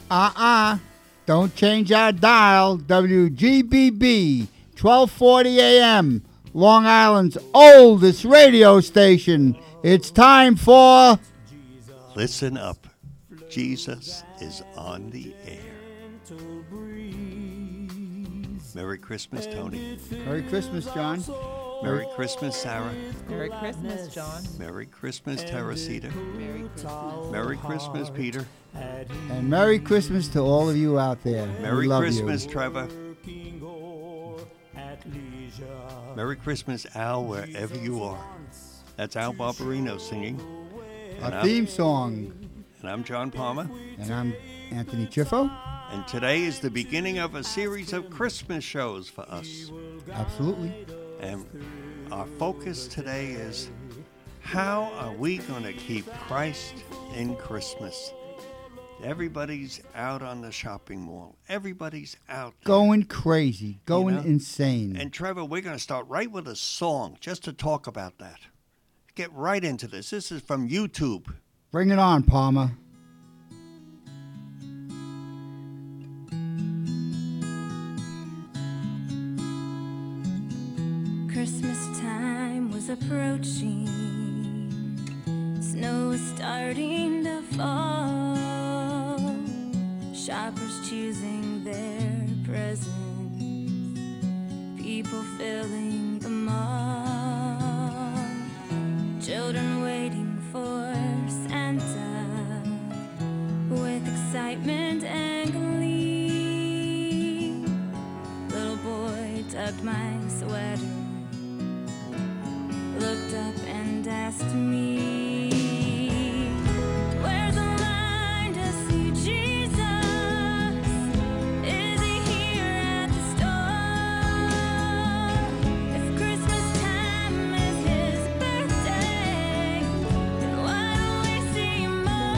Don't change our dial. WGBB, 1240 AM, Long Island's oldest radio station. It's time for... Listen up. Jesus is on the air. Merry Christmas, Tony. Merry Christmas, John. Merry Christmas, Sarah. Merry Christmas, John. Merry Christmas, Teresita. Merry Christmas. Merry Christmas, Peter. And Merry Christmas to all of you out there. Merry We love Christmas, you. Trevor. Merry Christmas, Al, wherever you are. That's Al Barbarino singing. Our theme song. And I'm John Palmer. And I'm Anthony Chiffo. And today is the beginning of a series of Christmas shows for us. Absolutely. And our focus today is, how are we going to keep Christ in Christmas? Everybody's out on the shopping mall. Everybody's out there. Going crazy. Going insane. And Trevor, we're going to start right with a song just to talk about that. Get right into this. This is from YouTube. Bring it on, Palmer. Christmas time was approaching. Snow was starting to fall. Shoppers choosing their presents. People filling the mall. Children waiting for Santa with excitement and glee. Little boy tugged my sweater, looked up and asked me, where's the line to see Jesus? Is he here at the store? If Christmas time is his birthday, then why don't we see him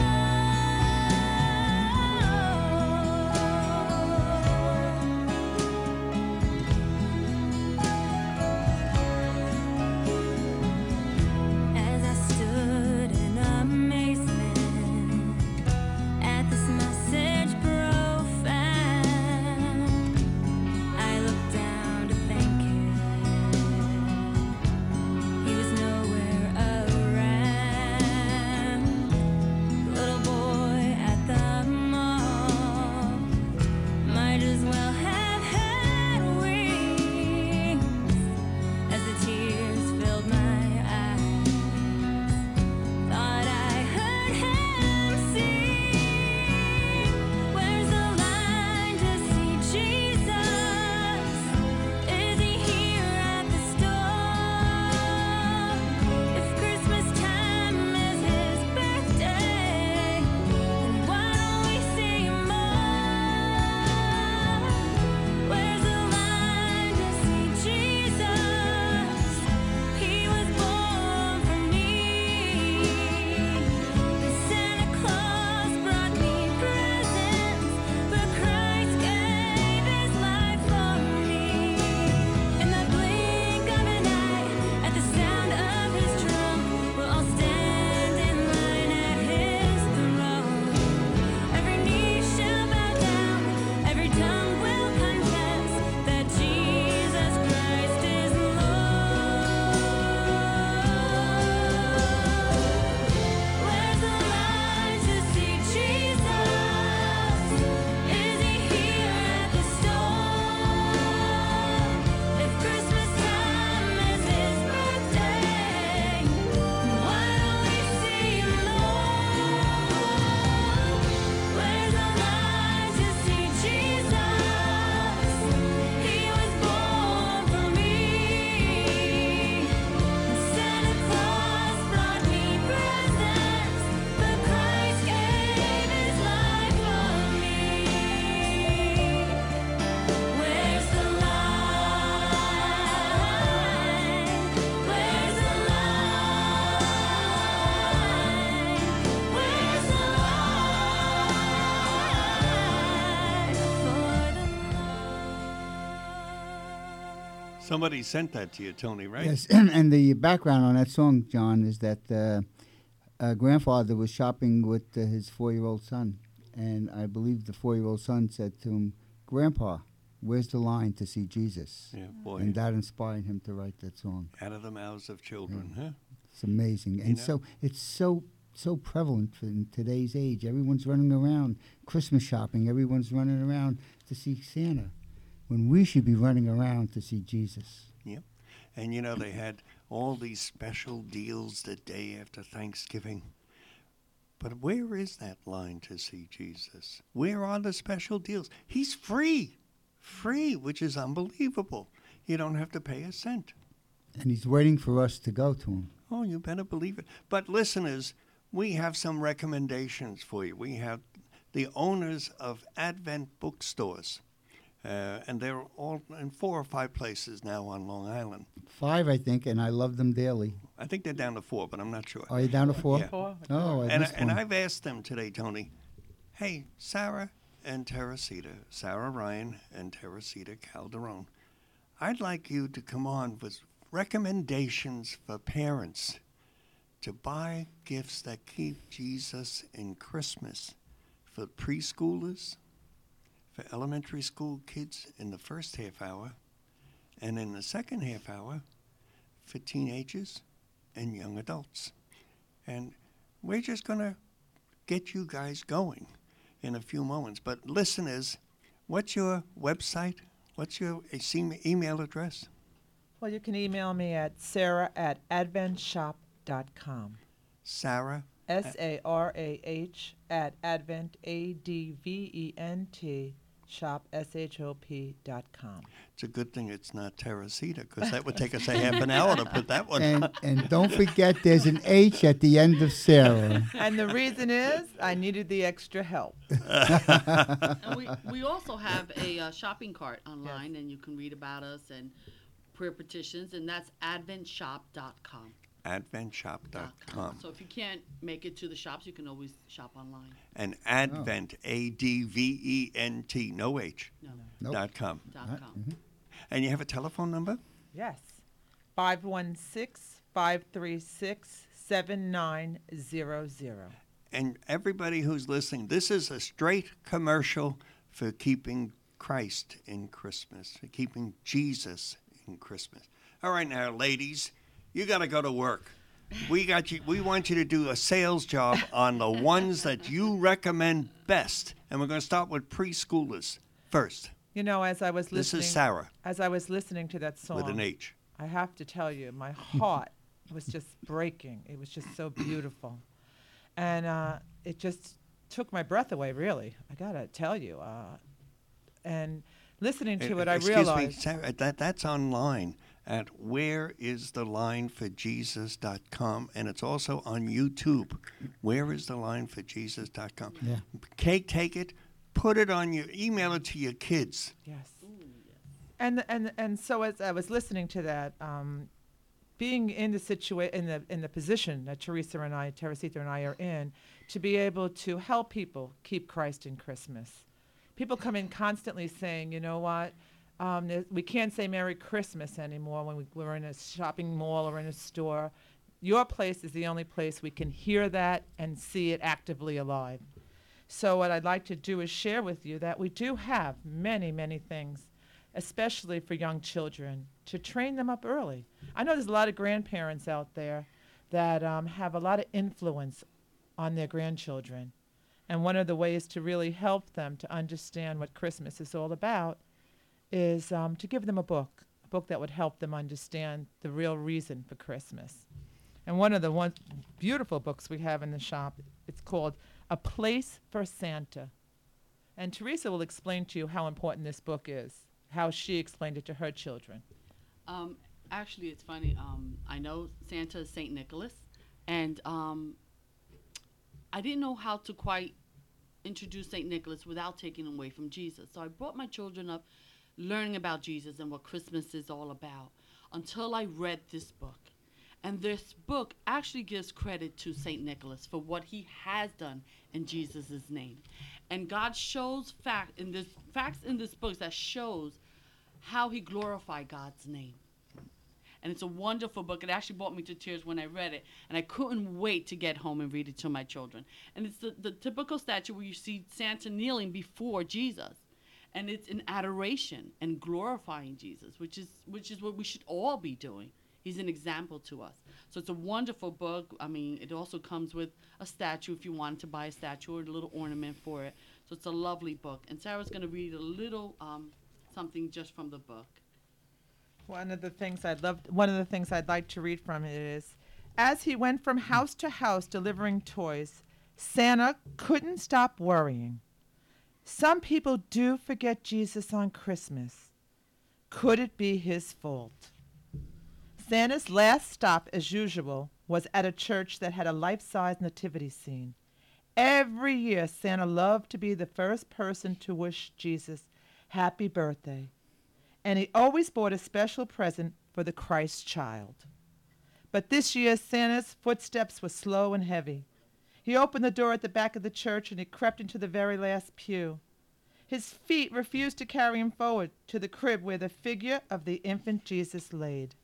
As I stood in amazement at this message profound, I looked down to thank him. He was nowhere around. Little boy at the mall might as well have had wings as the tears filled my eyes. Thought I heard him sing, where's the line to see Jesus? Is he here at the store? If Christmas time is his birthday, then why don't we see him more? Where's the line to see Jesus? He was born for me. Santa Claus brought me presents, but Christ gave his life for me. In the blink of an eye, at the sound of his trump, we'll all stand in line at his throne. Every knee shall bow down, every tongue will confess that Jesus Christ is Lord. Where's the line to see Jesus? Is he here at the store? If Christmas time is his birthday, why don't we see him, Lord? Where's the line to see Jesus? He was born for me. Santa Claus brought me presents, but Christ gave his life for me. Where's the line? Where's the line? Where's the line? Somebody sent that to you, Tony, right? Yes, and the background on that song, John, is that grandfather was shopping with his 4-year-old son. and I believe the 4-year-old son said to him, "Grandpa, where's the line to see Jesus?" Yeah, boy. And that inspired him to write that song. Out of the mouths of children, huh? It's amazing, and know? so it's so prevalent in today's age. Everyone's running around Christmas shopping. Everyone's running around to see Santa, when we should be running around to see Jesus. Yep. And they had all these special deals the day after Thanksgiving. But where is that line to see Jesus? Where are the special deals? He's free, which is unbelievable. You don't have to pay a cent. And he's waiting for us to go to him. Oh, you better believe it. But listeners, we have some recommendations for you. We have the owners of Advent bookstores, and they're all in 4 or 5 places now on Long Island. 5, I think, and I love them daily. I think they're down to 4, but I'm not sure. Are you down to 4? Yeah. Oh, I And, missed and one. I've asked them today, Tony, hey, Sarah and Teresita, Sarah Ryan and Teresita Calderon, I'd like you to come on with recommendations for parents to buy gifts that keep Jesus in Christmas for preschoolers, for elementary school kids in the first half hour, and in the second half hour for teenagers and young adults. And we're just going to get you guys going in a few moments. But listeners, what's your website? What's your email address? Well, you can email me at sarah@adventshop.com. Sarah? SARAH at Advent, ADVENT, shop, SHOP.com. It's a good thing it's not Teresita, because that would take us a half an hour to put that one. And don't forget, there's an H at the end of Sarah. And the reason is I needed the extra help. And we also have a shopping cart online, and you can read about us and prayer petitions, and that's adventshop.com. Adventshop.com. So if you can't make it to the shops, you can always shop online. And Advent, ADVENT, no H, Nope. .com. .com. And you have a telephone number? Yes. 516-536-7900. And everybody who's listening, this is a straight commercial for keeping Christ in Christmas, for keeping Jesus in Christmas. All right, now, ladies, you got to go to work. We want you to do a sales job on the ones that you recommend best. And we're going to start with preschoolers first. As I was This listening, is Sarah as I was listening to that song, with an H. I have to tell you, my heart was just breaking. It was just so beautiful. And it just took my breath away, really. I got to tell you. And listening to it, I realized. Excuse me, Sarah, that's online at whereisthelineforjesus.com, and it's also on YouTube, whereisthelineforjesus.com. Yeah. Take it, put it on email it to your kids. Yes. And so as I was listening to that, being in the in the position that Teresita and I are in, to be able to help people keep Christ in Christmas. People come in constantly saying, you know what, we can't say Merry Christmas anymore when we're in a shopping mall or in a store. Your place is the only place we can hear that and see it actively alive. So what I'd like to do is share with you that we do have many, many things, especially for young children, to train them up early. I know there's a lot of grandparents out there that have a lot of influence on their grandchildren. And one of the ways to really help them to understand what Christmas is all about is to give them a book that would help them understand the real reason for Christmas. And one of the beautiful books we have in the shop, it's called A Place for Santa. And Teresa will explain to you how important this book is, how she explained it to her children. Actually, it's funny. I know Santa is St. Nicholas, and I didn't know how to quite introduce St. Nicholas without taking him away from Jesus. So I brought my children up learning about Jesus and what Christmas is all about until I read this book. And this book actually gives credit to St. Nicholas for what he has done in Jesus' name. And God shows facts in this book that shows how he glorified God's name. And it's a wonderful book. It actually brought me to tears when I read it. And I couldn't wait to get home and read it to my children. And it's the typical statue where you see Santa kneeling before Jesus. And it's in adoration and glorifying Jesus, which is what we should all be doing. He's an example to us. So it's a wonderful book. I mean, it also comes with a statue if you wanted to buy a statue or a little ornament for it. So it's a lovely book. And Sarah's going to read a little something just from the book. One of the things I'd like to read from it is, as he went from house to house delivering toys, Santa couldn't stop worrying. Some people do forget Jesus on Christmas. Could it be his fault? Santa's last stop, as usual, was at a church that had a life-size nativity scene. Every year, Santa loved to be the first person to wish Jesus happy birthday, and he always bought a special present for the Christ child. But this year, Santa's footsteps were slow and heavy. He opened the door at the back of the church, and he crept into the very last pew. His feet refused to carry him forward to the crib where the figure of the infant Jesus laid.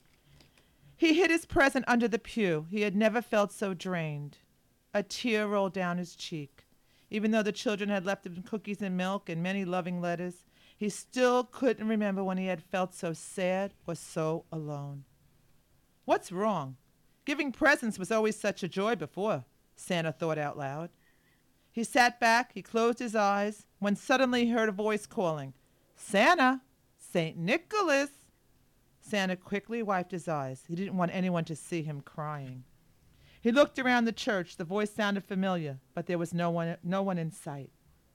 He hid his present under the pew. He had never felt so drained. A tear rolled down his cheek. Even though the children had left him cookies and milk and many loving letters, he still couldn't remember when he had felt so sad or so alone. What's wrong? Giving presents was always such a joy before, Santa thought out loud. He sat back, he closed his eyes, when suddenly he heard a voice calling, "Santa! St. Nicholas!" Santa quickly wiped his eyes. He didn't want anyone to see him crying. He looked around the church. The voice sounded familiar, but there was no one in sight.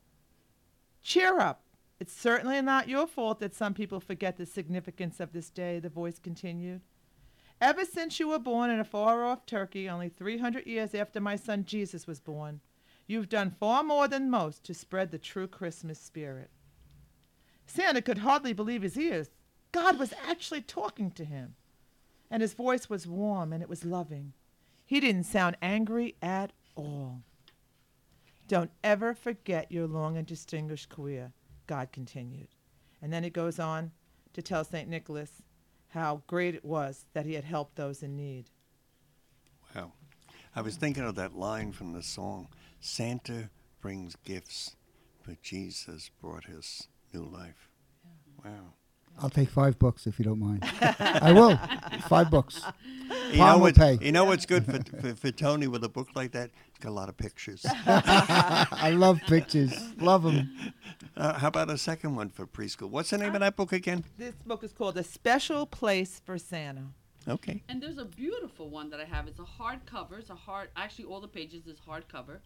"Cheer up. It's certainly not your fault that some people forget the significance of this day," the voice continued. "Ever since you were born in a far-off Turkey, only 300 years after my son Jesus was born, you've done far more than most to spread the true Christmas spirit." Santa could hardly believe his ears. God was actually talking to him. And his voice was warm and it was loving. He didn't sound angry at all. "Don't ever forget your long and distinguished career," God continued. And then he goes on to tell St. Nicholas how great it was that he had helped those in need. Wow. I was thinking of that line from the song, Santa brings gifts, but Jesus brought his new life. Wow. I'll take $5 if you don't mind. I will. $5. You know what's good for Tony with a book like that? It's got a lot of pictures. I love pictures. Love them. How about a second one for preschool? What's the name of that book again? This book is called A Special Place for Santa. Okay. And there's a beautiful one that I have. It's a hardcover. Actually, all the pages is hardcover.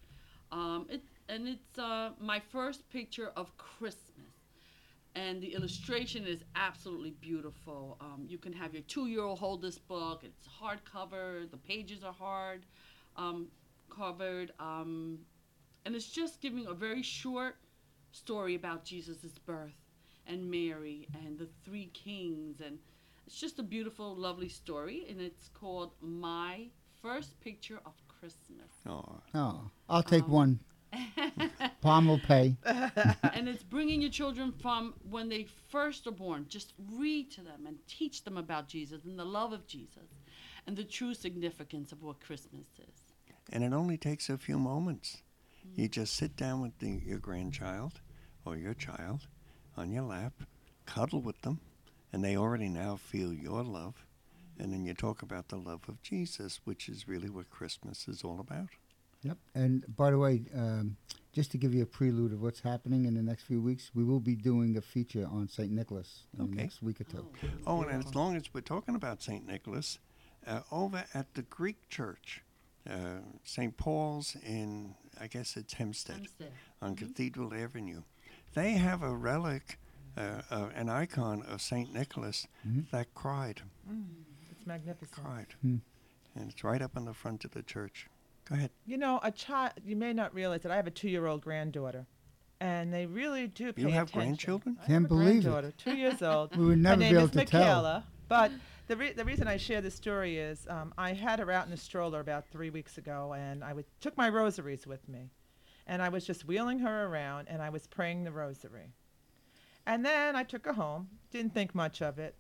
It's my first picture of Christmas. And the illustration is absolutely beautiful. You can have your 2-year-old hold this book. It's hardcover. The pages are hard covered. And it's just giving a very short story about Jesus' birth and Mary and the 3 kings. And it's just a beautiful, lovely story. And it's called My First Picture of Christmas. Oh. I'll take one. Palm will pay. And it's bringing your children from when they first are born. Just read to them and teach them about Jesus and the love of Jesus and the true significance of what Christmas is. And it only takes a few moments. You just sit down with your grandchild or your child on your lap, cuddle with them, and they already now feel your love. And then you talk about the love of Jesus, which is really what Christmas is all about. Yep. And by the way, just to give you a prelude of what's happening in the next few weeks, we will be doing a feature on St. Nicholas in the next week or two. Oh, and as long as we're talking about St. Nicholas, over at the Greek church, St. Paul's in, I guess it's Hempstead. On Cathedral Avenue, they have a relic, an icon of St. Nicholas that cried. It's magnificent. Cried. And it's right up on the front of the church. Go ahead. You know, a child, you may not realize that I have a 2-year-old granddaughter, and they really do pay You have attention. grandchildren? I Can't have a believe it. granddaughter, 2 years old. We would never Her be name able is to tell. Michaela. But the reason I share this story is I had her out in a stroller about 3 weeks ago, and I took my rosaries with me. And I was just wheeling her around, and I was praying the rosary. And then I took her home, didn't think much of it.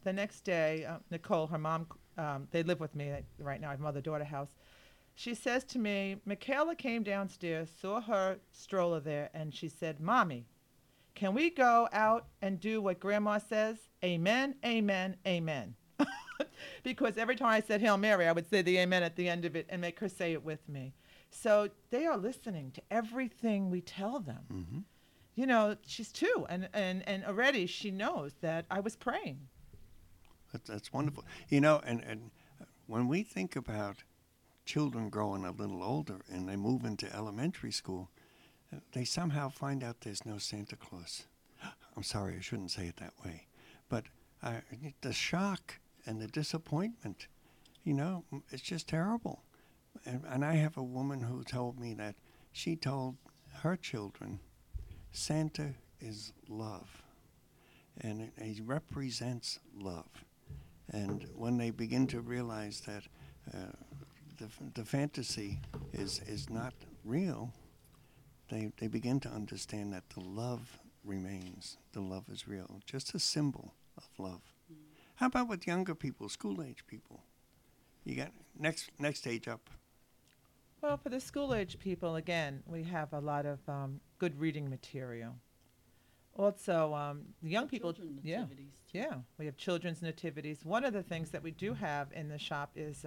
the next day, Nicole, her mom, they live with me right now. I have a mother-daughter house. She says to me, Michaela came downstairs, saw her stroller there, and she said, Mommy, can we go out and do what Grandma says? Amen, amen, amen. Because every time I said Hail Mary, I would say the amen at the end of it and make her say it with me. So they are listening to everything we tell them. Mm-hmm. You know, she's 2, and already she knows that I was praying. That's wonderful. You know, and when we think about children growing a little older and they move into elementary school, they somehow find out there's no Santa Claus. I'm sorry, I shouldn't say it that way. But the shock and the disappointment, you know, it's just terrible. And I have a woman who told me that she told her children, Santa is love, and he represents love. And when they begin to realize that the fantasy is not real, they begin to understand that the love remains. The love is real, just a symbol of love. How about with younger people, school-age people? You got next age up. Well, for the school-age people, again, we have a lot of good reading material. Also, the young people, Children yeah, nativities, too. yeah, we have children's nativities. One of the things that we do have in the shop is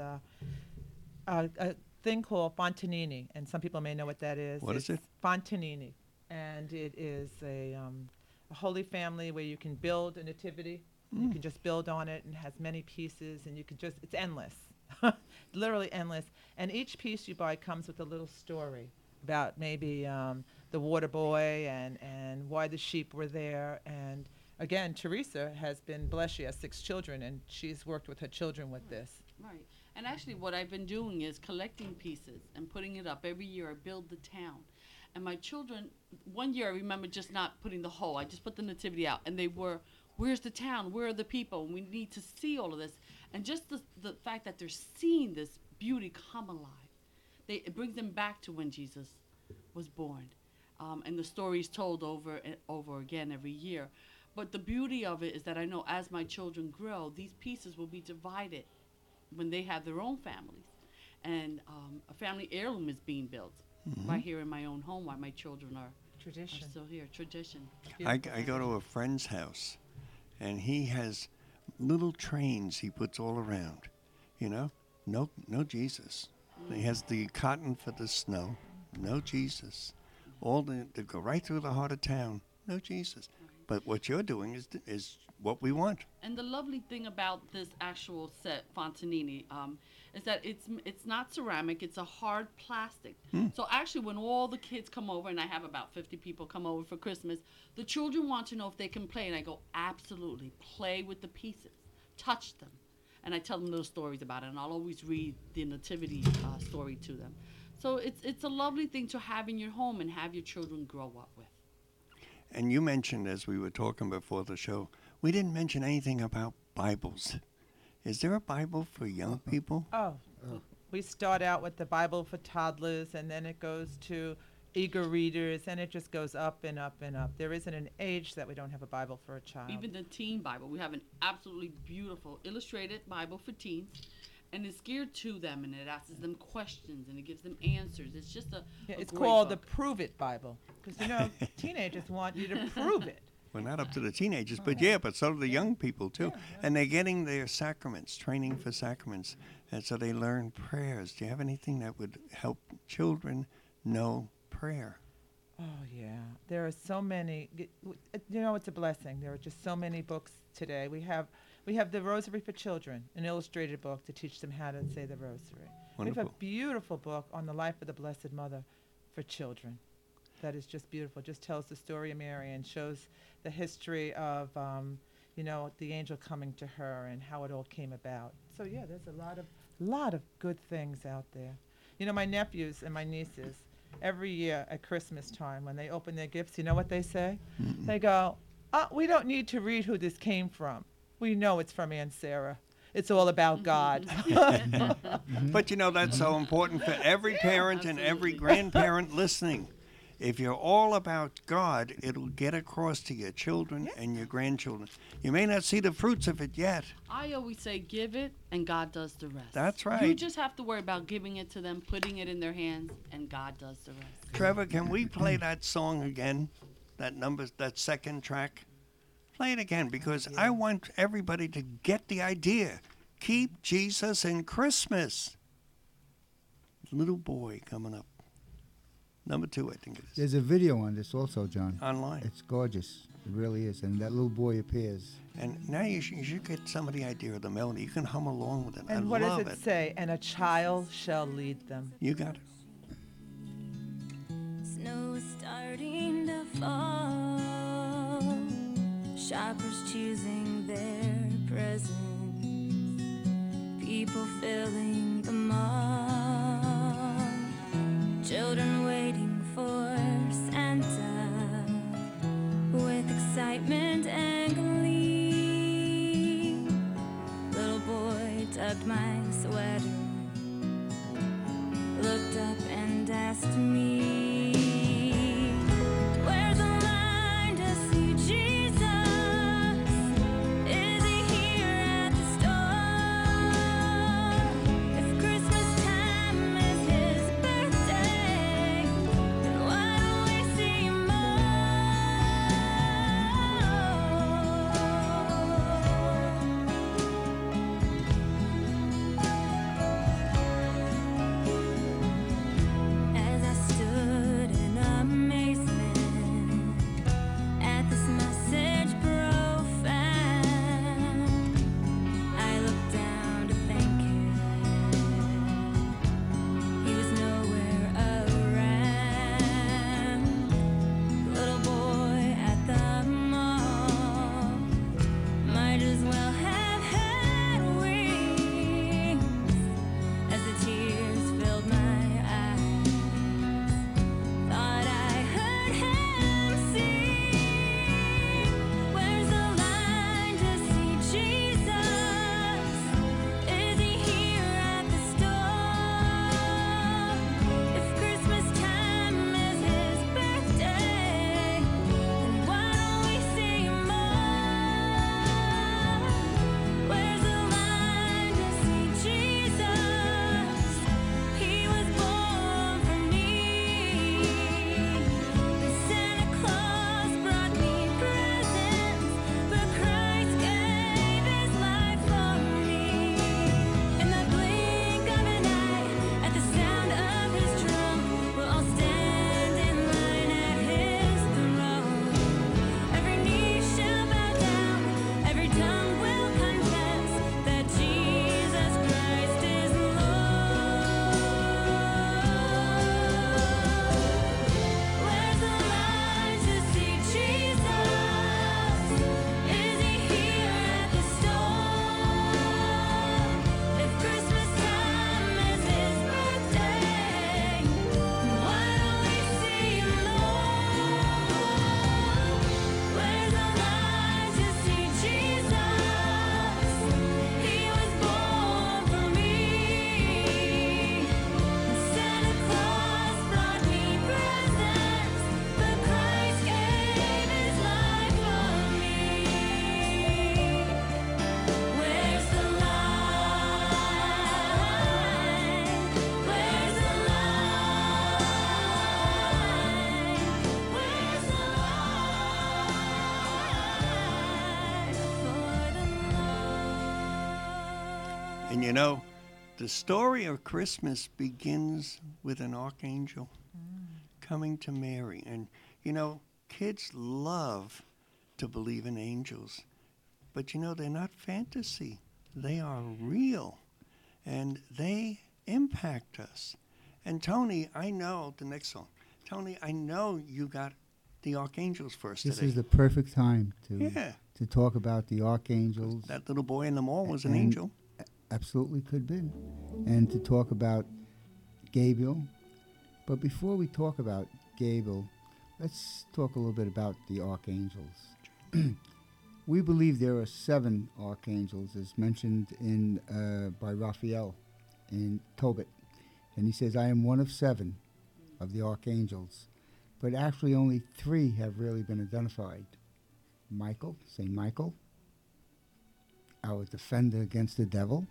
a thing called Fontanini, and some people may know what that is. What is it? Fontanini, and it is a Holy Family where you can build a nativity. You can just build on it, and it has many pieces, and you can just, it's endless, literally endless. And each piece you buy comes with a little story about maybe the water boy and why the sheep were there. And again, Teresa has been blessed. She has 6 children, and she's worked with her children with this. Right. And actually what I've been doing is collecting pieces and putting it up. Every year I build the town. And my children, one year I remember just not putting the whole, I just put the nativity out. And they were, where's the town? Where are the people? And we need to see all of this. And just the fact that they're seeing this beauty come alive, it brings them back to when Jesus was born. And the story is told over and over again every year. But the beauty of it is that I know as my children grow, these pieces will be divided when they have their own families. And a family heirloom is being built right here in my own home while my children are Tradition. still here. Tradition. I go to a friend's house, and he has little trains he puts all around. You know, no Jesus. He has the cotton for the snow. No Jesus. All they go right through the heart of town. No Jesus. But what you're doing is what we want. And the lovely thing about this actual set, Fontanini, is that it's not ceramic, it's a hard plastic. So actually when all the kids come over, and I have about 50 people come over for Christmas, the children want to know if they can play, and I go, absolutely, play with the pieces, touch them. And I tell them little stories about it, and I'll always read the nativity story to them. So it's a lovely thing to have in your home and have your children grow up with. And you mentioned, as we were talking before the show, we didn't mention anything about Bibles. Is there a Bible for young people? Oh, we start out with the Bible for toddlers, and then it goes to eager readers, and it just goes up and up and up. There isn't an age that we don't have a Bible for a child. Even the teen Bible, we have an absolutely beautiful illustrated Bible for teens, and it's geared to them, and it asks them questions, and it gives them answers. It's just a It's great called book. the Prove It Bible, because you know teenagers want you to prove it. Well, not up to the teenagers, but but so do the young people too. And they're getting their sacraments, training for sacraments, and so they learn prayers. Do you have anything that would help children know prayer? Oh yeah, there are so many. You know, it's a blessing. There are just so many books today. We have the Rosary for Children, an illustrated book to teach them how to say the Rosary. We have a Wonderful. beautiful book on the life of the Blessed Mother for children. That is just beautiful. Just tells the story of Mary and shows the history of, you know, the angel coming to her and how it all came about. So yeah, there's a lot of good things out there. You know, my nephews and my nieces, every year at Christmas time, when they open their gifts, you know what they say? They go, we don't need to read who this came from. We know it's from Aunt Sarah. It's all about God. But you know, that's so important for every parent and every grandparent listening. If you're all about God, it'll get across to your children and your grandchildren. You may not see the fruits of it yet. I always say give it and God does the rest. That's You right. just have to worry about giving it to them, putting it in their hands, and God does the rest. Trevor, can we play that song again? That second track? Play it again, because I want everybody to get the idea. Keep Jesus in Christmas. Little boy coming up. Number 2, I think it is. There's a video on this also, John. Online. It's gorgeous. It really is. And that little boy appears. And now you should get some of the idea of the melody. You can hum along with it. And I what love does it say? And a child shall lead them. You got it. Snow is starting to fall. Shoppers choosing their presents. People filling the mall. Children waiting for Santa with excitement and glee. Little boy tugged my sweater, looked up and asked me, "Where's the line to see Jesus? Is he here at the store? If Christmas time is his birthday, then why don't we see As I stood in amazement at this message profound, I looked down to thank him. He was nowhere around. Little boy at the mall might as well have had wings as the tears filled my eyes. Thought I heard him sing, "Where's the line to see Jesus? Is he here at the store? If Christmas time is his birthday, then why don't we see more? Where's the line to see Jesus? He was born for me. Santa Claus brought me presents, but Christ gave his life for me. In the blink of an eye, at the sound of his trump, we'll all stand in line at his throne. Every knee shall bow down, every tongue will confess that Jesus Christ is Lord. Where's the line to see Jesus? Is he here at the store? If Christmas time is his birthday, why don't we see more? Where's the line to see Jesus? He was born for me. Santa Claus brought me presents, but Christ gave his life for me. Where's the line? Where's the line? Where's the line for the And you know, the story of Christmas begins with an archangel coming to Mary. And, you know, kids love to believe in angels. But, you know, they're not fantasy. They are real. And they impact us. And Tony, I know the next song. Tony, I know you got the archangels first This today. is the perfect time Yeah. to talk about the archangels. That little boy in the mall was an And- angel. Absolutely could be. And to talk about Gabriel. But before we talk about Gabriel, let's talk a little bit about the archangels. We believe there are 7 archangels, as mentioned in by Raphael in Tobit. And he says, I am one of 7 of the archangels. but actually only 3 have really been identified. Michael, St. Michael, our defender against the devil.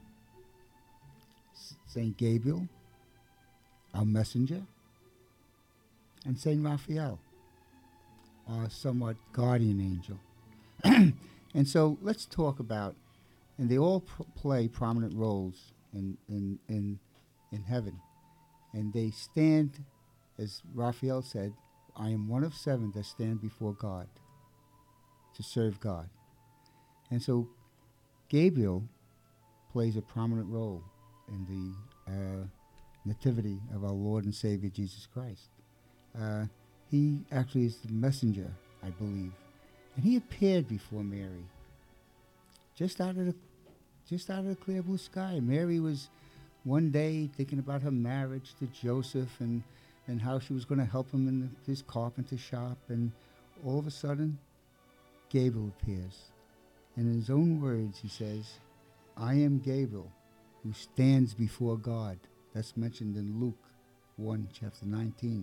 St. Gabriel, our messenger. And St. Raphael, our somewhat guardian angel. And so let's talk about, and they all play prominent roles in heaven. And they stand, as Raphael said, I am one of 7 that stand before God to serve God. And so Gabriel plays a prominent role in the nativity of our Lord and Savior Jesus Christ. He actually is the messenger, I believe. And he appeared before Mary, just out of the clear blue sky. Mary was one day thinking about her marriage to Joseph and how she was going to help him in his carpenter shop. And all of a sudden, Gabriel appears. And in his own words, he says, I am Gabriel, who stands before God. That's mentioned in Luke 1, chapter 19.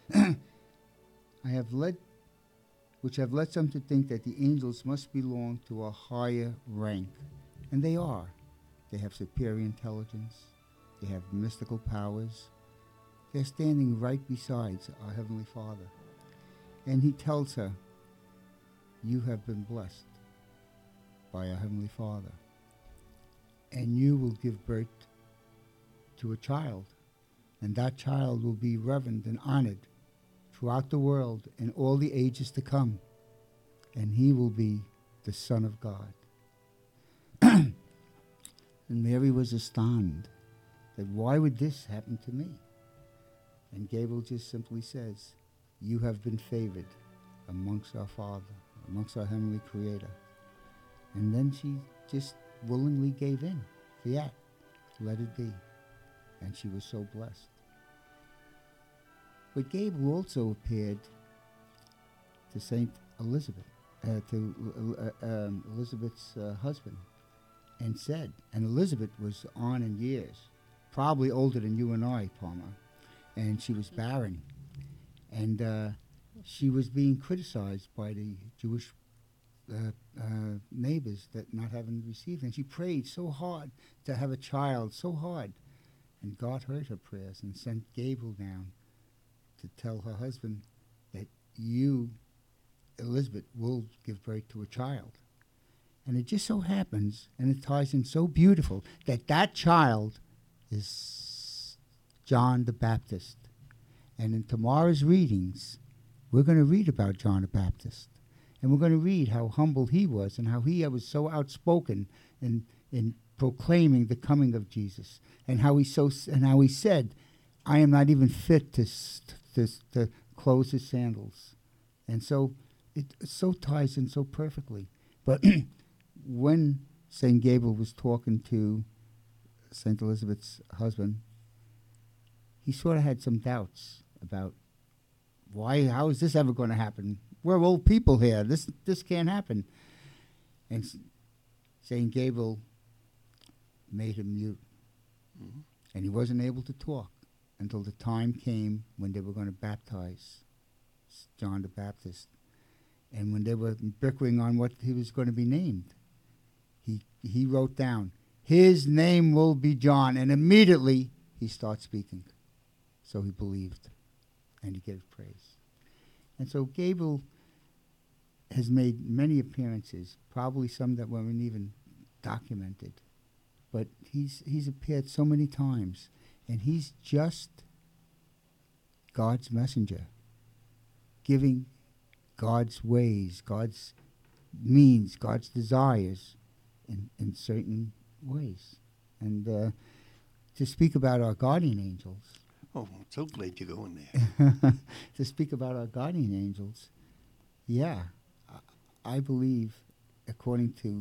Which have led some to think that the angels must belong to a higher rank. And they are. They have superior intelligence. They have mystical powers. They're standing right beside our Heavenly Father. And he tells her, you have been blessed by our Heavenly Father. And you will give birth to a child. And that child will be revered and honored throughout the world in all the ages to come. And he will be the Son of God. And Mary was astounded that why would this happen to me? And Gabriel just simply says, you have been favored amongst our Father, amongst our Heavenly Creator. And then she just willingly gave in. Yeah, let it be. And she was so blessed. But Gabriel also appeared to Saint Elizabeth, Elizabeth's husband, and said, and Elizabeth was on in years, probably older than you and I, Palmer, and she was barren. And she was being criticized by the Jewish neighbors that not having received. And she prayed so hard to have a child, so hard. And God heard her prayers and sent Gabriel down to tell her husband that you, Elizabeth, will give birth to a child. And it just so happens, and it ties in so beautiful, that that child is John the Baptist. And in tomorrow's readings, we're going to read about John the Baptist. And we're going to read how humble he was and how he was so outspoken in proclaiming the coming of Jesus. And how he said, I am not even fit to close his sandals. And so it so ties in so perfectly. But when St. Gabriel was talking to St. Elizabeth's husband, he sort of had some doubts about how is this ever going to happen? We're old people here. This can't happen. And St. Gabriel made him mute. Mm-hmm. And he wasn't able to talk until the time came when they were going to baptize John the Baptist. And when they were bickering on what he was going to be named, he wrote down, his name will be John. And immediately he starts speaking. So he believed. And he gave praise. And so Gabriel has made many appearances, probably some that weren't even documented. But he's appeared so many times. And he's just God's messenger, giving God's ways, God's means, God's desires in certain ways. And to speak about our guardian angels. Oh, I'm so glad you're going there. To speak about our guardian angels, yeah, I believe, according to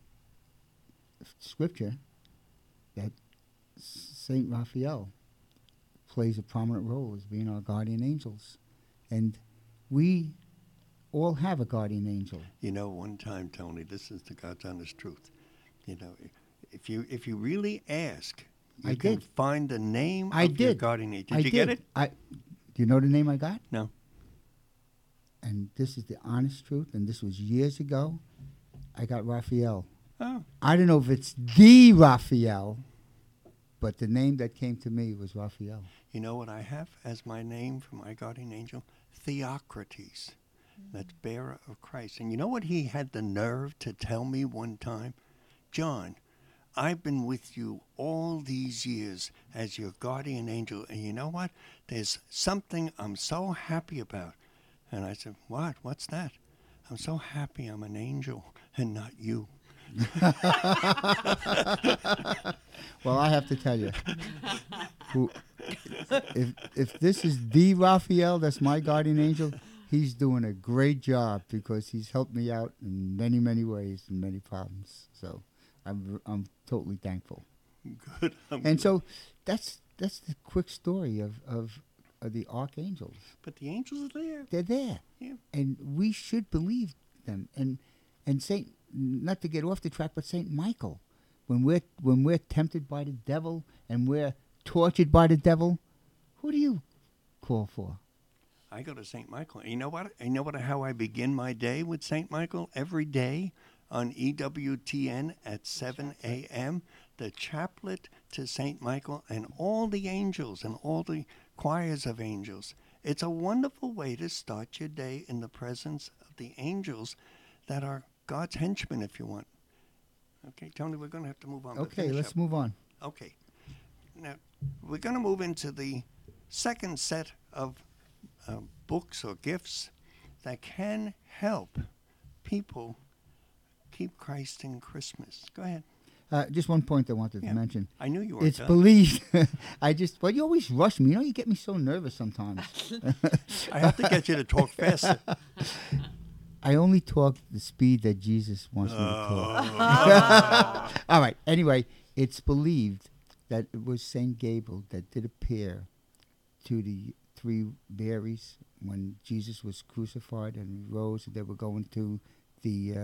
Scripture, that Saint Raphael plays a prominent role as being our guardian angels. And we all have a guardian angel. You know, one time, Tony, this is the God's honest truth. You know, if you really ask, you can find the name of your guardian angel. Did you get it? Do you know the name I got? No. and this is the honest truth, and this was years ago, I got Raphael. Oh, I don't know if it's the Raphael, but the name that came to me was Raphael. you know what I have as my name for my guardian angel? Theocrates. That's bearer of Christ. And you know what he had the nerve to tell me one time? John, I've been with you all these years as your guardian angel, and you know what? There's something I'm so happy about. And I said, what? What's that? I'm so happy I'm an angel and not you. Well, I have to tell you, who, if this is the Raphael, that's my guardian angel, he's doing a great job because he's helped me out in many, many ways and many problems. So I'm totally thankful. Good. And so that's the quick story of the archangels. But the angels are there. They're there, Yeah. and we should believe them. And Saint, not to get off the track, but Saint Michael, when we're tempted by the devil and we're tortured by the devil, who do you call for? I go to St. Michael. You know what? How I begin my day with St. Michael? Every day on EWTN at 7 a.m., the chaplet to St. Michael and all the angels and all the choirs of angels. It's a wonderful way to start your day in the presence of the angels that are God's henchmen, if you want. Okay, Tony, we're going to have to move on. Okay, let's move on. Okay. Now, we're going to move into the second set of books or gifts that can help people keep Christ in Christmas. Go ahead. Just one point I wanted Yeah. to mention. I knew you were It's done. believed. Well, you always rush me. You know, you get me so nervous sometimes. I have to get you to talk faster. I only talk the speed that Jesus wants me to talk. Oh. All right. Anyway, it's believed that it was Saint Gabriel that did appear to the three Marys when Jesus was crucified and rose. They were going to the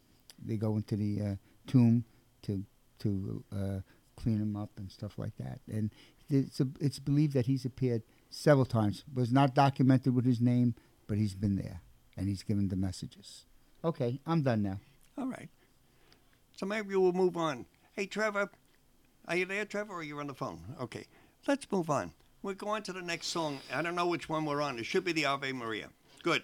tomb to clean him up and stuff like that. And it's believed that he's appeared several times. Was not documented with his name, but he's been there and he's given the messages. Okay, I'm done now. All right. So maybe we'll move on. Hey, Trevor. Are you there, Trevor, or you're on the phone? Okay. Let's move on. We're going to the next song. I don't know which one we're on. It should be the Ave Maria. Good.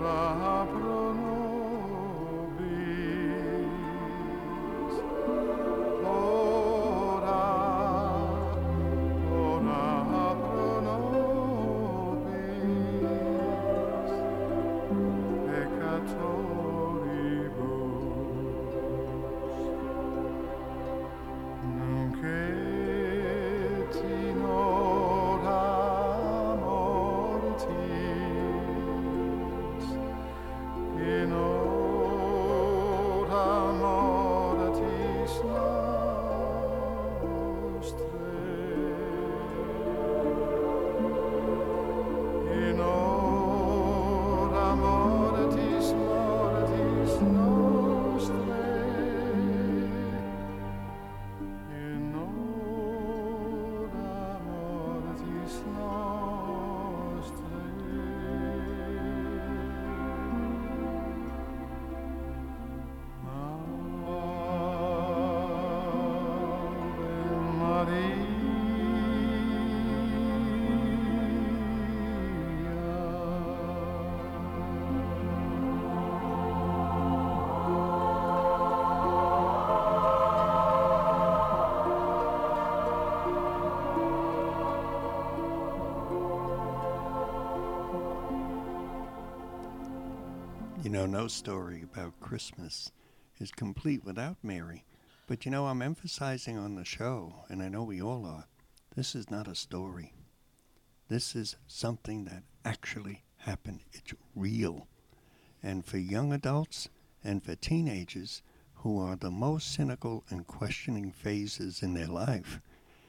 You know, no story about Christmas is complete without Mary. But you know, I'm emphasizing on the show, and I know we all are, this is not a story. This is something that actually happened. It's real. And for young adults and for teenagers who are the most cynical and questioning phases in their life,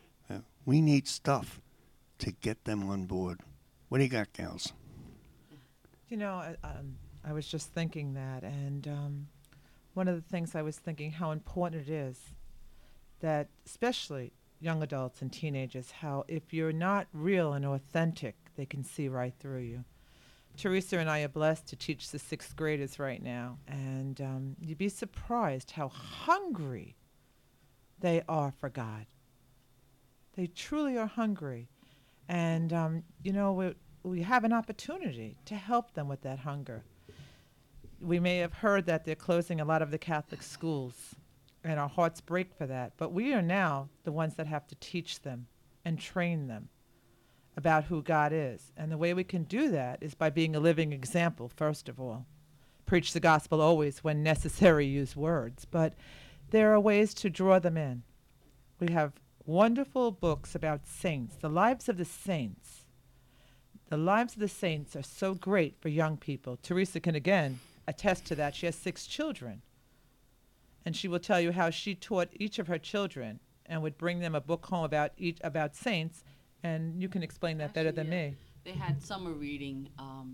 we need stuff to get them on board. What do you got, gals? You know, I was just thinking that, and one of the things I was thinking how important it is that, especially young adults and teenagers, how if you're not real and authentic, they can see right through you. Teresa and I are blessed to teach the 6th graders right now, and you'd be surprised how hungry they are for God. They truly are hungry, and you know, we have an opportunity to help them with that hunger. We may have heard that they're closing a lot of the Catholic schools, and our hearts break for that. But we are now the ones that have to teach them and train them about who God is. And the way we can do that is by being a living example, first of all. Preach the gospel always, when necessary, use words. But there are ways to draw them in. We have wonderful books about saints, the lives of the saints. The lives of the saints are so great for young people. Teresa can, again, attest to that. She has 6 children. And she will tell you how she taught each of her children and would bring them a book home about saints, and you can explain that better than me. They had summer reading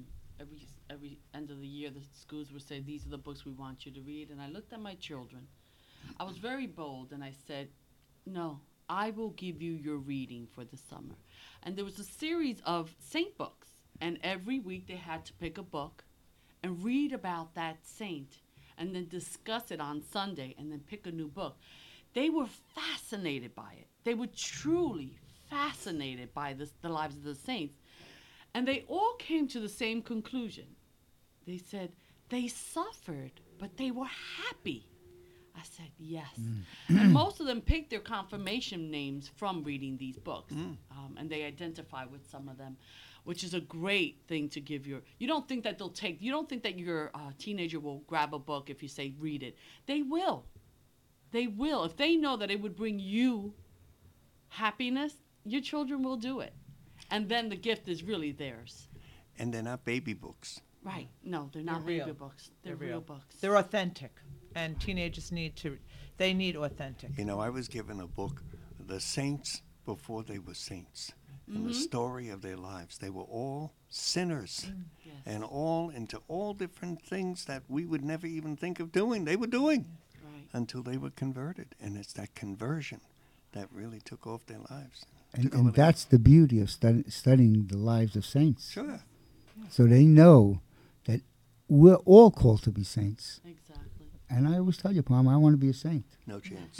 every end of the year. The schools would say, these are the books we want you to read. And I looked at my children. I was very bold, and I said, no, I will give you your reading for the summer. And there was a series of saint books, and every week they had to pick a book and read about that saint, and then discuss it on Sunday, and then pick a new book. They were fascinated by it. They were truly fascinated by the lives of the saints. And they all came to the same conclusion. They said, they suffered, but they were happy. I said, yes. And most of them picked their confirmation names from reading these books. And they identify with some of them, which is a great thing to give you don't think that your teenager will grab a book if you say, read it. They will. They will. If they know that it would bring you happiness, your children will do it. And then the gift is really theirs. And they're not baby books. Right. No, they're not They're baby real. books. They're real books. They're authentic. And teenagers need authentic. You know, I was given a book, The Saints Before They Were Saints, and the story of their lives. They were all sinners, Yes. and all into all different things that we would never even think of doing. They were doing Right. until they were converted. And it's that conversion that really took off their lives. And that's the beauty of studying the lives of saints. Sure. So they know that we're all called to be saints. Exactly. And I always tell you, Palmer, I want to be a saint. No chance.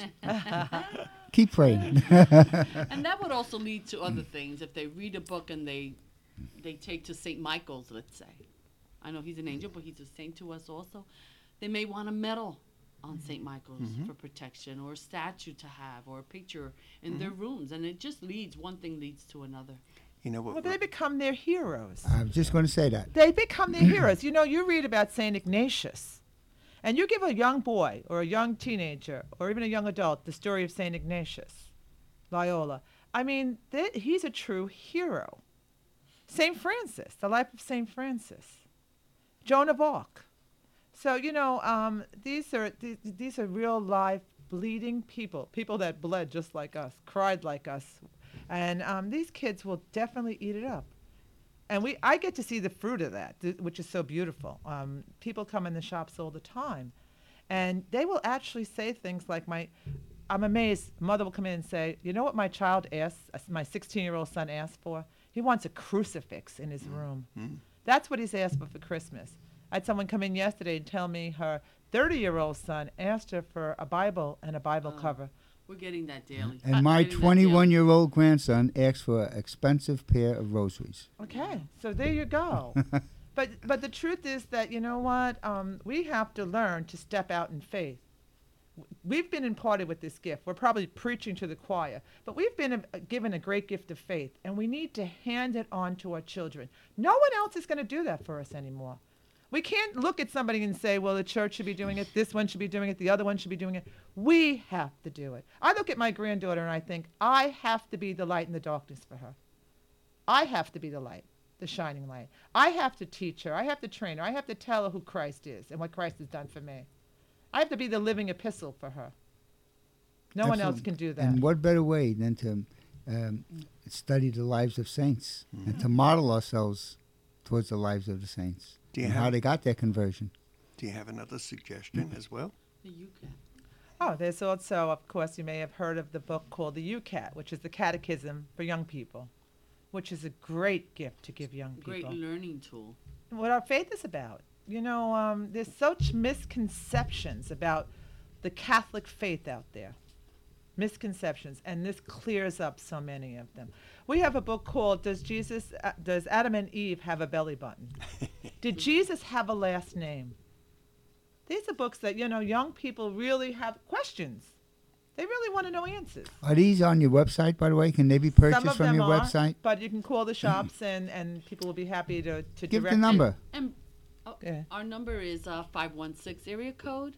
Keep praying. And that would also lead to other things. If they read a book and they take to St. Michael's, let's say. I know he's an angel, but he's a saint to us also. They may want a medal on St. Michael's for protection, or a statue to have, or a picture in their rooms. And it just one thing leads to another. You know what? Well, they become their heroes. I was just going to say that. They become their heroes. You know, you read about St. Ignatius, and you give a young boy or a young teenager or even a young adult the story of St. Ignatius, Loyola. I mean, he's a true hero. St. Francis, the life of St. Francis. Joan of Arc. So, you know, these are real life bleeding people that bled just like us, cried like us. And these kids will definitely eat it up. And I get to see the fruit of that, which is so beautiful. People come in the shops all the time, and they will actually say things like, I'm amazed, mother will come in and say, you know what my child asked, my 16-year-old son asked for? He wants a crucifix in his room. That's what he's asked for Christmas. I had someone come in yesterday and tell me her 30-year-old son asked her for a Bible and a Bible cover. We're getting that daily. And my 21-year-old grandson asked for an expensive pair of rosaries. Okay, so there you go. But the truth is that, you know what, we have to learn to step out in faith. We've been imparted with this gift. We're probably preaching to the choir, but we've been given a great gift of faith, and we need to hand it on to our children. No one else is going to do that for us anymore. We can't look at somebody and say, well, the church should be doing it, this one should be doing it, the other one should be doing it. We have to do it. I look at my granddaughter and I think, I have to be the light in the darkness for her. I have to be the light, the shining light. I have to teach her. I have to train her. I have to tell her who Christ is and what Christ has done for me. I have to be the living epistle for her. No one else can do that. And what better way than to study the lives of saints and to model ourselves towards the lives of the saints and how they got their conversion. Do you have another suggestion as well? The UCAT. Oh, there's also, of course, you may have heard of the book called the UCAT, which is the Catechism for Young People, which is a great gift to give young people. Great learning tool. What our faith is about. You know, there's such misconceptions about the Catholic faith out there. Misconceptions, and this clears up so many of them. We have a book called Does Adam and Eve Have a Belly Button? Did Jesus have a last name? These are books that, you know, young people really have questions. They really want to know answers. Are these on your website, by the way? Can they be purchased Some of from them your are, website? but you can call the shops and people will be happy to Give direct the number. And Yeah. our number is 516 area code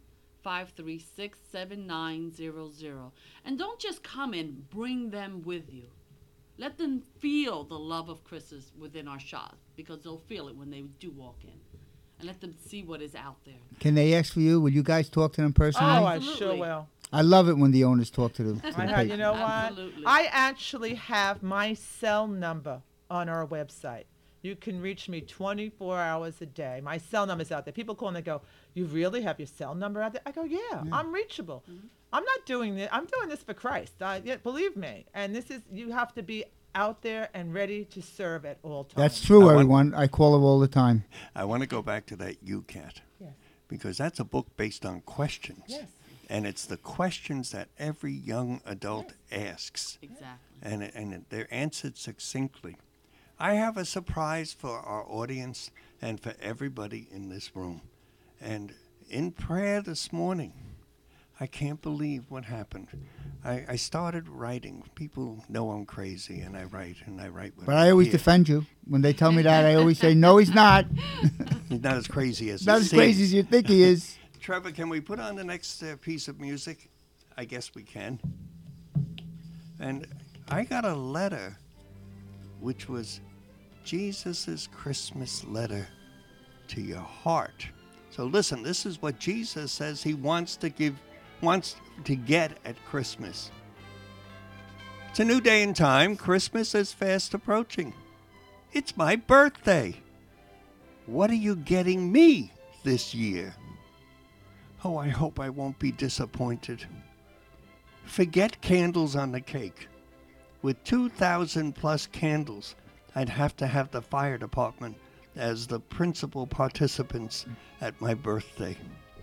536-7900. And don't just come in, bring them with you. Let them feel the love of Christmas within our shop, because they'll feel it when they do walk in. And let them see what is out there. Can they ask for you? Will you guys talk to them personally? Oh, I Absolutely. sure will. I love it when the owners talk to them. You know what? Absolutely. I actually have my cell number on our website. You can reach me 24 hours a day. My cell number's out there. People call and they go, you really have your cell number out there? I go, yeah. I'm reachable. I'm not doing this. I'm doing this for Christ. Believe me. And you have to be out there and ready to serve at all times. That's true, everyone. I call her all the time. I want to go back to that UCAT. Yes. Because that's a book based on questions. Yes. And it's the questions that every young adult asks. Exactly. And they're answered succinctly. I have a surprise for our audience and for everybody in this room. And in prayer this morning, I can't believe what happened. I started writing. People know I'm crazy, and I write what But I always hear. defend you. When they tell me that, I always say, no, he's not. He's not as crazy as Not he as crazy as seems. you think he is. Trevor, can we put on the next piece of music? I guess we can. And I got a letter, which was Jesus' Christmas letter to your heart. So listen, this is what Jesus says he wants to get at Christmas. It's a new day and time. Christmas is fast approaching. It's my birthday. What are you getting me this year? Oh, I hope I won't be disappointed. Forget candles on the cake. With 2,000 plus candles, I'd have to have the fire department as the principal participants at my birthday.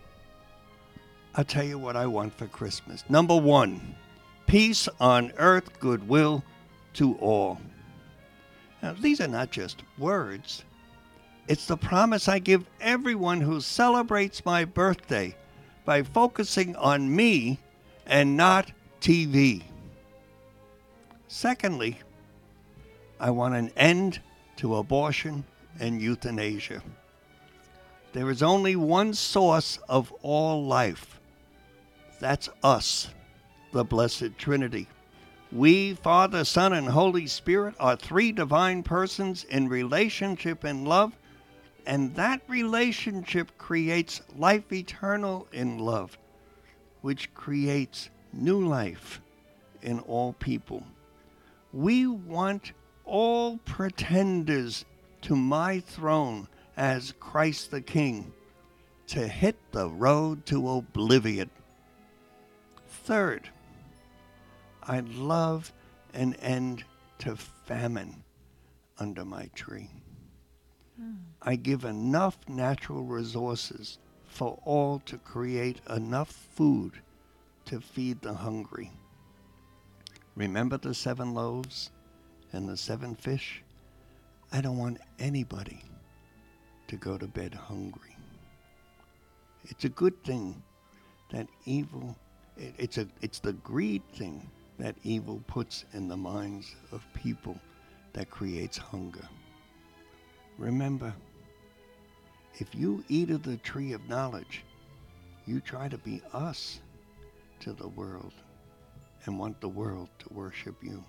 I'll tell you what I want for Christmas. Number 1, peace on earth, goodwill to all. Now, these are not just words. It's the promise I give everyone who celebrates my birthday by focusing on me and not TV. Secondly, I want an end to abortion and euthanasia. There is only one source of all life. That's us, the Blessed Trinity. We, Father, Son, and Holy Spirit, are three divine persons in relationship and love, and that relationship creates life eternal in love, which creates new life in all people. We want all pretenders to my throne as Christ the King to hit the road to oblivion. Third, I'd love an end to famine under my tree. I give enough natural resources for all to create enough food to feed the hungry. Remember the 7 loaves and the 7 fish? I don't want anybody to go to bed hungry. It's a good thing that evil, it's the greed thing that evil puts in the minds of people that creates hunger. Remember, if you eat of the tree of knowledge, you try to be us to the world and want the world to worship you.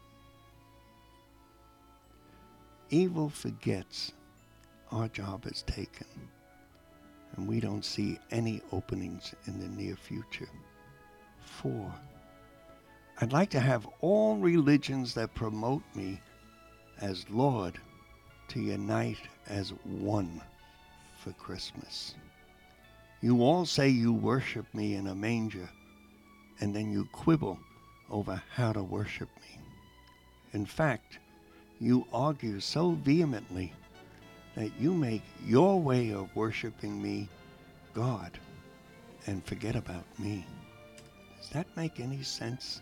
Evil forgets our job is taken, and we don't see any openings in the near future. 4, I'd like to have all religions that promote me as Lord to unite as one for Christmas. You all say you worship me in a manger, and then you quibble over how to worship me. In fact, you argue so vehemently that you make your way of worshiping me God and forget about me. Does that make any sense?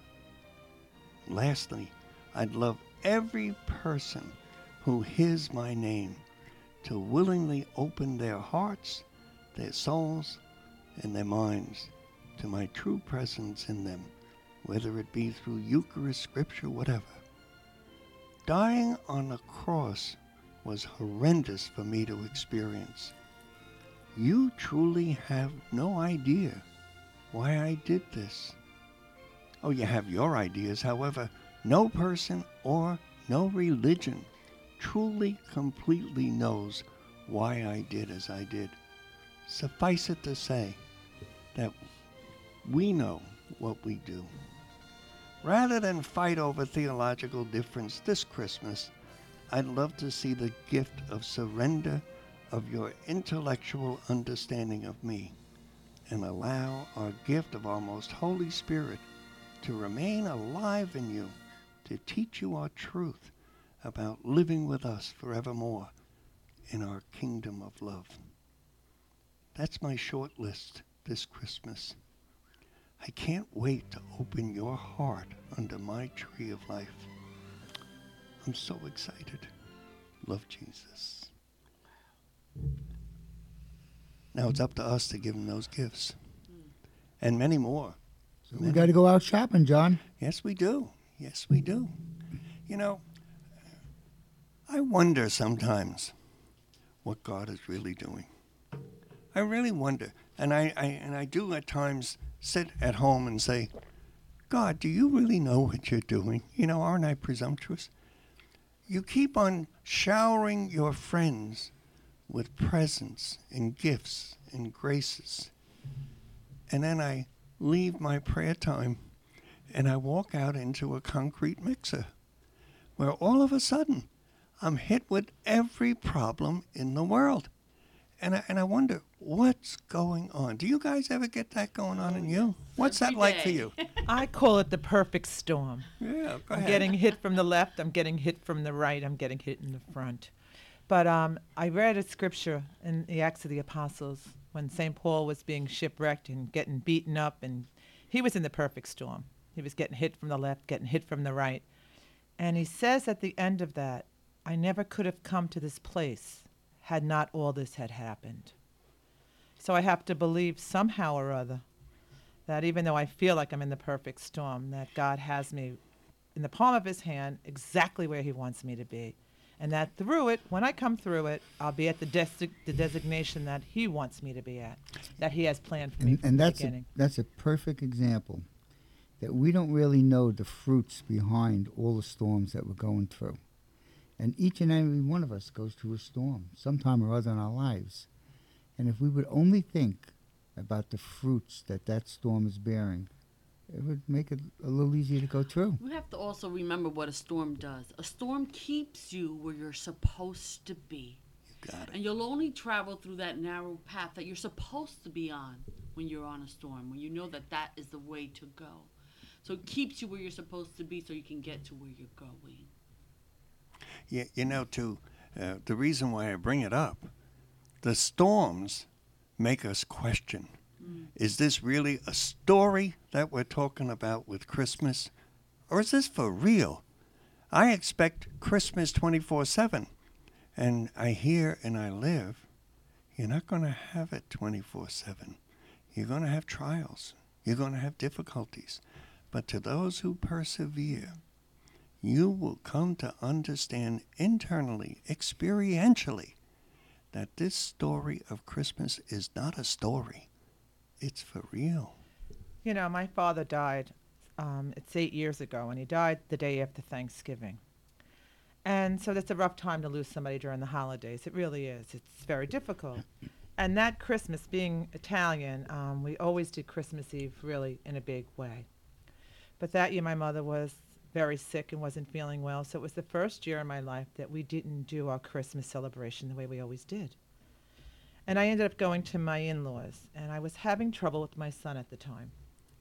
Lastly, I'd love every person who hears my name to willingly open their hearts, their souls, and their minds to my true presence in them, whether it be through Eucharist, Scripture, whatever. Dying on the cross was horrendous for me to experience. You truly have no idea why I did this. Oh, you have your ideas. However, no person or no religion truly, completely knows why I did as I did. Suffice it to say that we know what we do. Rather than fight over theological difference this Christmas, I'd love to see the gift of surrender of your intellectual understanding of me and allow our gift of our most Holy Spirit to remain alive in you, to teach you our truth about living with us forevermore in our kingdom of love. That's my short list this Christmas. I can't wait to open your heart under my tree of life. I'm so excited. Love Jesus. Now it's up to us to give him those gifts and many more. So we got to go out shopping, John. Yes, we do. Yes, we do. You know, I wonder sometimes what God is really doing. I really wonder. And I do at times sit at home and say, God, do you really know what you're doing? You know, aren't I presumptuous? You keep on showering your friends with presents and gifts and graces. And then I leave my prayer time and I walk out into a concrete mixer where all of a sudden I'm hit with every problem in the world. And I wonder, what's going on? Do you guys ever get that going on in you? What's that Every like for day. you? I call it the perfect storm. Yeah, go I'm ahead. getting hit from the left, I'm getting hit from the right, I'm getting hit in the front. But I read a scripture in the Acts of the Apostles when St. Paul was being shipwrecked and getting beaten up, and he was in the perfect storm. He was getting hit from the left, getting hit from the right. And he says at the end of that, I never could have come to this place had not all this had happened. So I have to believe somehow or other that even though I feel like I'm in the perfect storm, that God has me in the palm of his hand exactly where he wants me to be. And that through it, when I come through it, I'll be at the designation that he wants me to be at, that he has planned for me from And the that's beginning. that's a perfect example that we don't really know the fruits behind all the storms that we're going through. And each and every one of us goes through a storm sometime or other in our lives. And if we would only think about the fruits that that storm is bearing, it would make it a little easier to go through. We have to also remember what a storm does. A storm keeps you where you're supposed to be. Got it. And you'll only travel through that narrow path that you're supposed to be on when you're on a storm, when you know that that is the way to go. So it keeps you where you're supposed to be so you can get to where you're going. Yeah, the reason why I bring it up, the storms make us question. Is this really a story that we're talking about with Christmas? Or is this for real? I expect Christmas 24/7. And I hear and I live, you're not going to have it 24/7. You're going to have trials. You're going to have difficulties. But to those who persevere, you will come to understand internally, experientially, that this story of Christmas is not a story. It's for real. You know, my father died, it's 8 years ago, and he died the day after Thanksgiving. And so that's a rough time to lose somebody during the holidays. It really is. It's very difficult. And that Christmas, being Italian, we always did Christmas Eve really in a big way. But that year my mother was very sick and wasn't feeling well, so it was the first year in my life that we didn't do our Christmas celebration the way we always did. And I ended up going to my in-laws, and I was having trouble with my son at the time.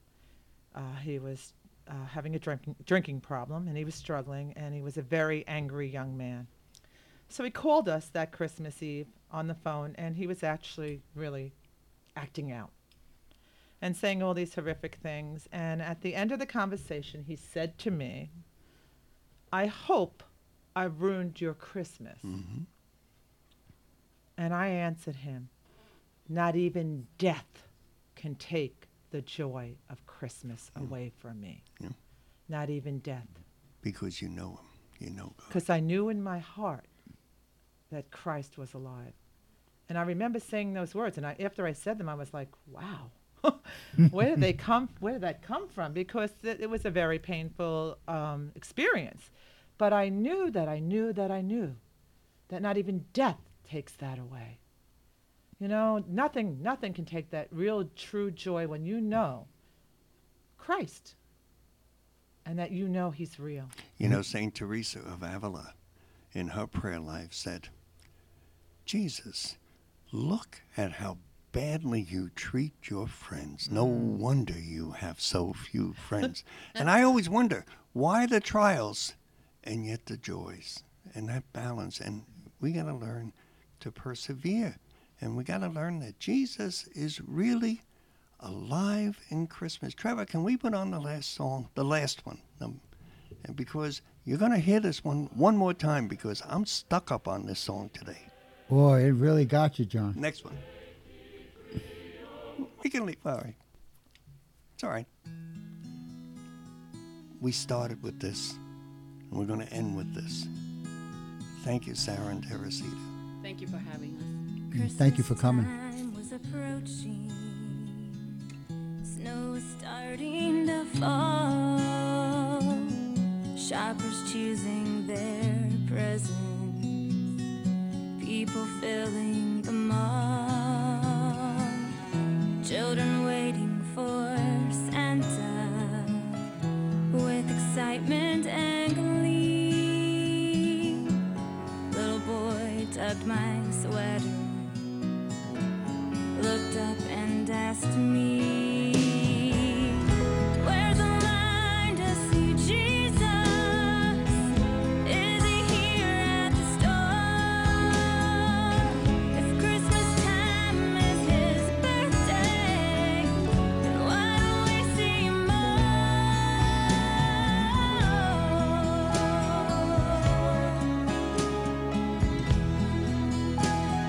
He was having a drinking problem, and he was struggling, and he was a very angry young man. So he called us that Christmas Eve on the phone, and he was actually really acting out and saying all these horrific things. And at the end of the conversation, he said to me, "I hope I've ruined your Christmas." Mm-hmm. And I answered him, "Not even death can take the joy of Christmas away from me." Yeah. Not even death. Because you know him. You know God. Because I knew in my heart that Christ was alive. And I remember saying those words, and after I said them, I was like, wow. Where did that come from? Because it was a very painful experience. But I knew that not even death takes that away. You know, nothing can take that real, true joy when you know Christ and that you know he's real. You know, St. Teresa of Avila, in her prayer life, said, "Jesus, look at how badly you treat your friends. No wonder you have so few friends." And I always wonder, why the trials and yet the joys and that balance? And we got to learn to persevere. And we got to learn that Jesus is really alive in Christmas. Trevor, can we put on the last song, the last one? And because you're going to hear this one more time, because I'm stuck up on this song today. Boy, it really got you, John. Next one. We can leave. All right. It's all right. We started with this, and we're going to end with this. Thank you, Sarah and Teresita. Thank you for having us. Thank you for coming. Time was approaching. Snow was starting to fall. Shoppers choosing their presents. People filling the mall. Children waiting for Santa with excitement and glee. Little boy tugged my sweater, looked up and asked me, "Where's the line to see Jesus? Is he here at the store? If Christmas time is his birthday, then why don't we see him more?"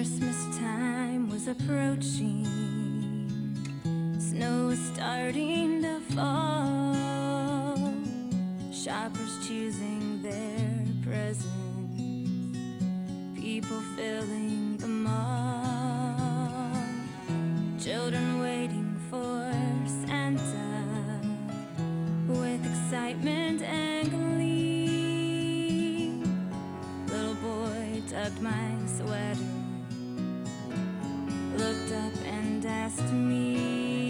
Christmas time was approaching. Snow was starting to fall. Shoppers choosing their presents. People filling the mall. Children waiting for Santa with excitement and glee. Little boy tugged my sweater, looked up and asked me,